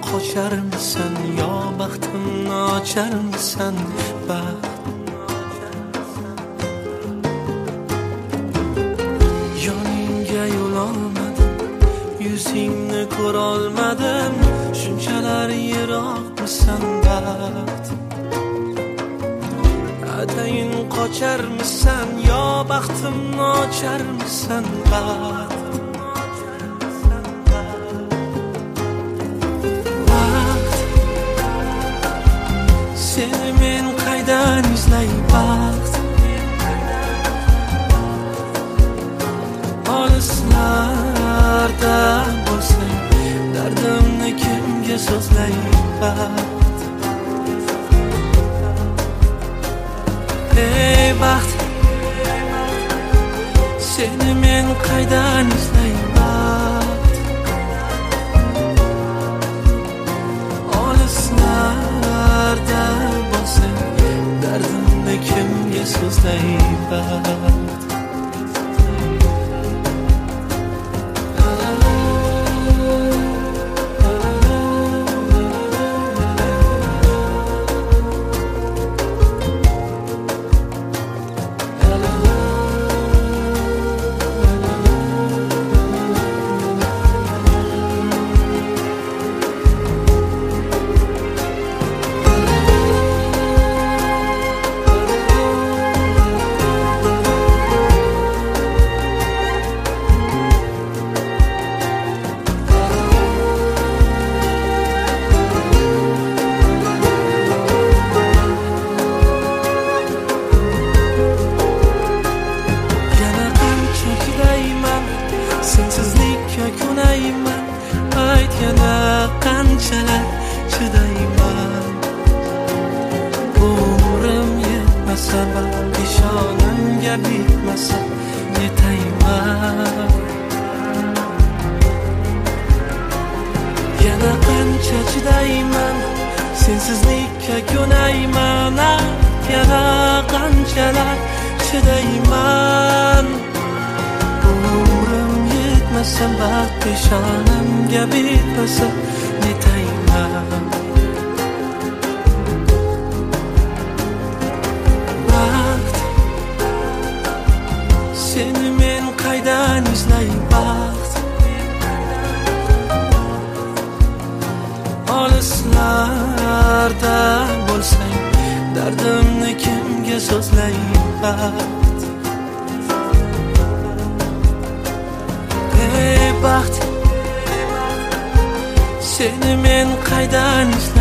qocharmisan yo baxtimni ocharmisan baxt yoningga yo'l olmadim yuzingni ko'rolmadim shunchalar yiroqmisan baxt atayin qocharmisan yo baxtimni ocharmisan baxt seni men qaydan izlay baxt olislarda bo'lsang dardimni kimga so'zlay baxt ey baxt seni men qaydan izlay baxt olislarda bo'lsang dardimni kimga so'zlay baxt sensizlikka ko'nayman ayt yana qanchalar chidayman umrim yetmasa peshonamga bitmasa netayman yana qancha chidayman sensizlikka ko'nayman ayt yana qanchalar chidayman baxt peshonamga bitmasa netayman baxt seni men qaydan izlay baxt olislarda bo'lsang dardimni kimga so'zlay baxt baxt seni men qaydan